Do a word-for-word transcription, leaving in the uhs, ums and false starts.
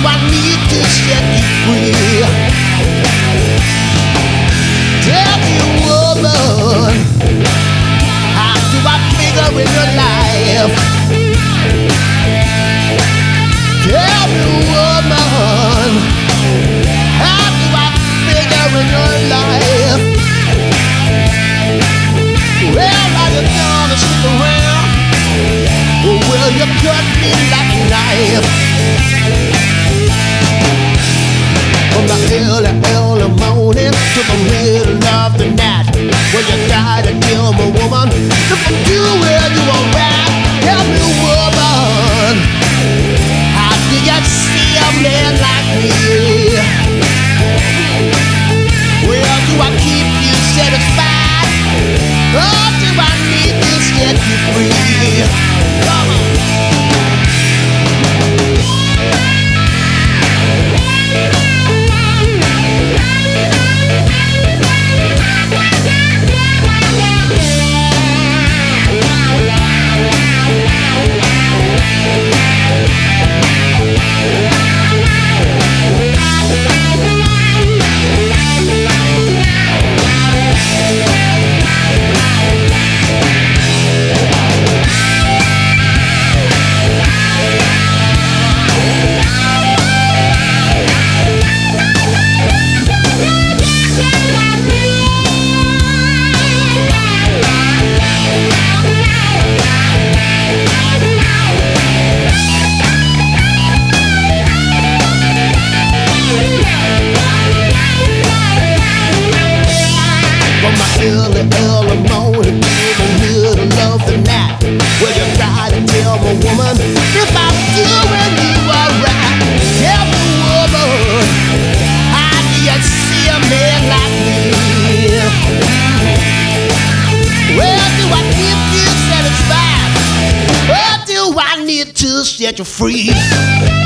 I need to set you free? Tell me, woman, how do I figure in your life? Tell me, woman, how do I figure in your life? Well, are you gonna stick around, or will you cut me like a knife? From the early, early morning to the middle of the night, when you try to kill me, woman, if I'm doing you alright, tell me, woman, how do you see a man like me? Well, do I keep you satisfied, or do I need to set you free? Come on. Early, early morning to the middle of the night, well, you try to tell me, woman, if I'm doing you alright. Tell me, woman, how do you see a man like me? Well, do I keep you satisfied, or do I need to set you free?